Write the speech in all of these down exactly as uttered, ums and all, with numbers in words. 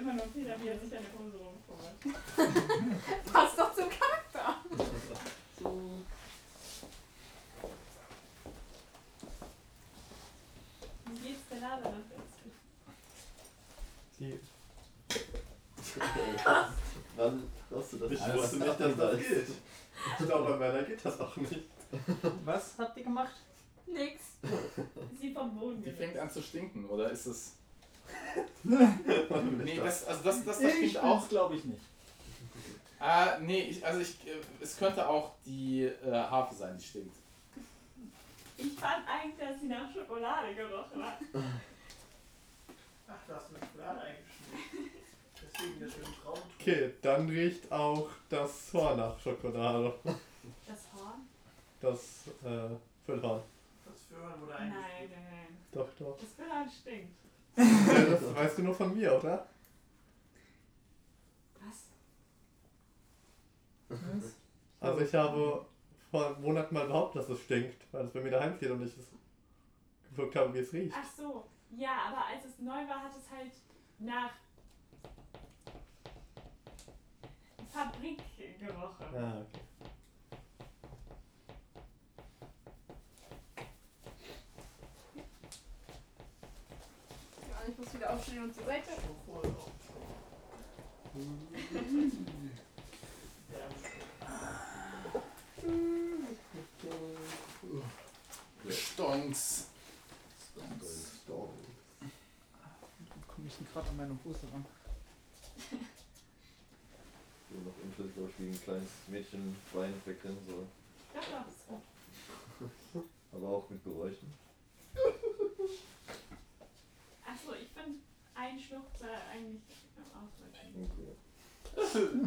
immer noch wieder, wie er sich eine Hose rumfummelt. Passt doch zum Charakter. So. Wie geht's der Lade nach Die. Wann hast du das? Ich alles wusste nicht, dass das geht. Ich glaube, bei meiner geht das auch nicht. Was habt ihr gemacht? Nix. Sie vom Boden Die gelegt. fängt an zu stinken, oder ist es... Nee, Nee, das, also das, das, das Ich stinkt auch. bin's, glaube ich nicht. Ah, nee, ich, also ich, äh, es könnte auch die äh, Harfe sein, die stinkt. Ich fand eigentlich, dass sie nach Schokolade gerochen hat. Ach, da hast du mit Schokolade eingeschmiert. Deswegen der schöne Traum. Okay, dann riecht auch das Horn nach Schokolade. Das Horn? Das äh, Füllhorn. Das Föhren wurde Nein, eingeschmiert. nein, nein. Doch, doch. Das Füllhorn stinkt. Ja, das weißt du nur von mir, oder? Was? Also ich habe vor Monaten mal behauptet, dass es stinkt, weil es bei mir daheim steht und ich es geguckt habe, wie es riecht. Ach so. Ja, aber als es neu war, hat es halt nach Fabrik gerochen. Ah, okay. Ja, ich muss wieder aufstehen und zur Seite. Stonks. Komme ich denn gerade an meine Hose ran? So noch unschlüssig, glaube ich, wie ein kleines Mädchen Wein wegrennen soll. Ja, doch, ist gut. Aber auch mit Geräuschen. Achso, ich finde ein Schluck sei eigentlich Okay.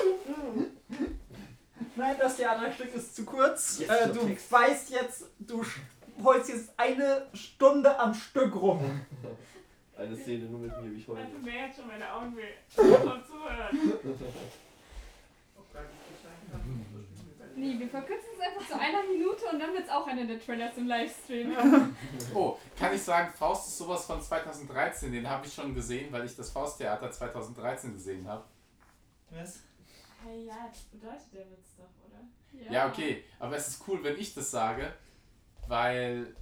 Nein, das Theaterstück ist zu kurz. Yes, äh, der du Text. weißt jetzt, du sch- heulst jetzt eine Stunde am Stück rum. Eine Szene nur mit mir, wie ich heute. Das tut mir jetzt schon meine Augen weh. Vom Zuhören. Nee, wir verkürzen es einfach zu einer Minute und dann wird es auch einer der Trailers im Livestream. Oh, kann ich sagen, Faust ist sowas von zweitausenddreizehn, den habe ich schon gesehen, weil ich das Fausttheater zweitausenddreizehn gesehen habe. Was? Hey, ja, das bedeutet der Witz doch, oder? Ja, okay, aber es ist cool, wenn ich das sage, weil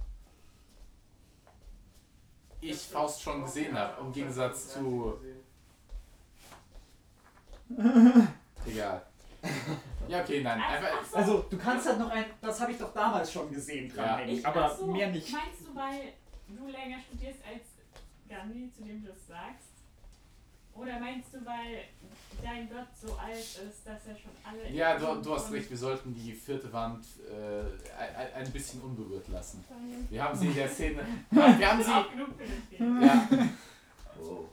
ich Faust schon gesehen habe, im Gegensatz zu... Egal. Ja, okay, nein, einfach... Ach so. Also, du kannst halt noch ein, das habe ich doch damals schon gesehen, dranhängen, Ich- aber ach so, mehr nicht. Meinst du, weil du länger studierst als Gandhi, zu dem du es sagst? Oder meinst du, weil dein Gott so alt ist, dass er schon alle... Ja, du, du hast recht, wir sollten die vierte Wand äh, ein, ein bisschen unberührt lassen. Wir haben sie in der Szene... Ja, wir haben sie... Auch genug für dich. Ja, Wow.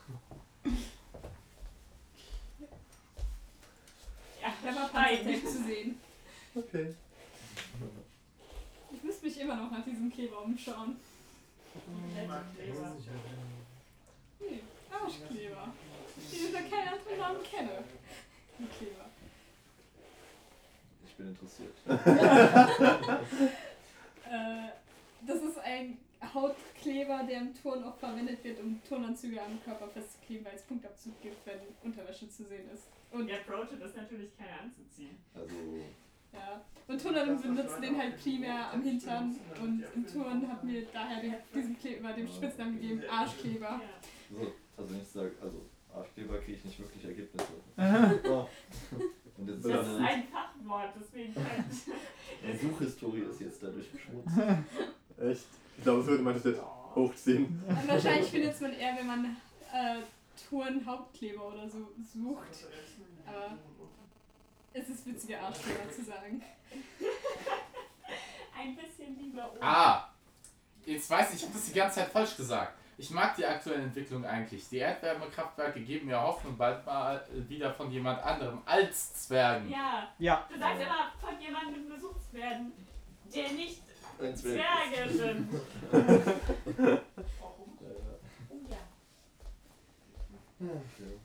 Ja, Da war fein. Panzertape zu sehen. Okay. Ich muss mich immer noch nach diesem Kleber umschauen. Kleber. Nee, Arschkleber. Die ich unter keinen anderen Namen kenne. Die Kleber. Ich bin interessiert. Äh, das ist ein Hautkleber, der im Turn oft verwendet wird, um Turnanzüge am Körper festzukleben, weil es Punktabzug gibt, wenn Unterwäsche zu sehen ist. Und Der Pro-Tipp ist natürlich keine anzuziehen. Also, ja. Und Turnerinnen benutzen den halt primär am Hintern und im Turn hat mir daher den, diesen Kleber den Spitznamen gegeben, Arschkleber. Ja. so, also wenn ich sage, also Arschkleber kriege ich nicht wirklich Ergebnisse. Oh. Und jetzt Das ist eine, ein Fachwort, deswegen kann ich... eine Suchhistorie ist jetzt dadurch geschmutzt. Echt? Ich glaube, es würde man das jetzt hochziehen. Und wahrscheinlich findet man eher, wenn man äh, Turn-Hauptkleber oder so sucht. Aber es ist witziger, Arschkleber zu sagen. Ein bisschen lieber oben. ah, jetzt weiß ich, ich habe das die ganze Zeit falsch gesagt. Ich mag die aktuelle Entwicklung eigentlich. Die Erdwärmekraftwerke geben mir Hoffnung, bald mal wieder von jemand anderem als Zwergen. Ja, Ja. du sagst immer, von jemandem besucht zu werden, der nicht Ein Zwerg. Zwerge sind. Ja, Oh ja. ja. Okay.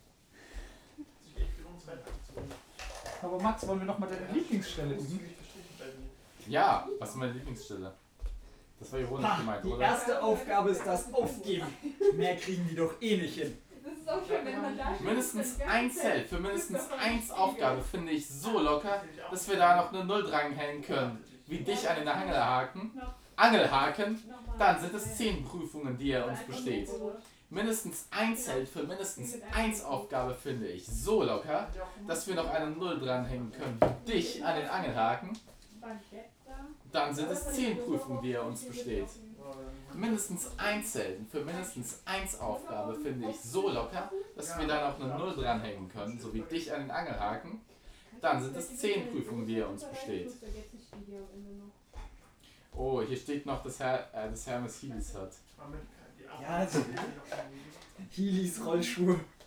Aber Max, wollen wir noch mal deine Lieblingsstelle üben? Ja, was ist meine Lieblingsstelle? Das war ironisch Ha, gemeint, die oder? erste Aufgabe ist das Aufgeben. Mehr kriegen die doch eh nicht hin. Das ist auch schon, wenn man da steht, Mindestens dann ein ganz Zelt für mindestens davon eins Spiegel. Aufgabe finde ich so locker, dass wir da noch eine Null dranhängen können. Wie dich an den Angelhaken. Noch, Angelhaken, noch mal dann sind es schnell. zehn Prüfungen, die er uns besteht. Mindestens ein Zelt für mindestens eins Aufgabe finde ich so locker, dass wir noch eine Null dranhängen können. Wie dich an den Angelhaken, Baguette da. dann sind es zehn Prüfungen, die er uns besteht. Mindestens ein Zelt für mindestens eins Aufgabe finde ich so locker, dass wir da noch eine Null dranhängen können, so wie dich an den Angelhaken. Dann sind es zehn Prüfungen, die er uns besteht. Oh, hier steht noch, dass, Her äh, dass Hermes Heelys hat. Ja, also Heelys Rollschuhe.